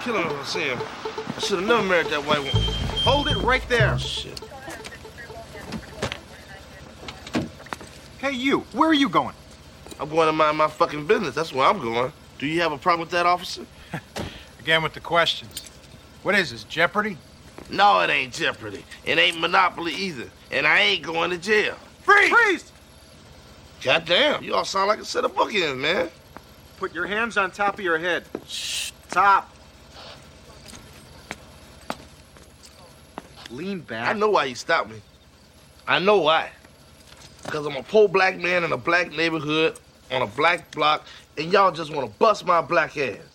kill him if I see him. I should have never married that white woman. Hold it right there. Oh, shit. Hey, you. Where are you going? I'm going to mind my fucking business. That's where I'm going. Do you have a problem with that, officer? Again with the questions. What is this, Jeopardy? No, it ain't Jeopardy. It ain't Monopoly either. And I ain't going to jail. Freeze! Freeze! Goddamn, you all sound like a set of bookends, man. Put your hands on top of your head. Shh. Top. Lean back. I know why you stopped me. I know why. Because I'm a poor black man in a black neighborhood on a black block, and y'all just want to bust my black ass.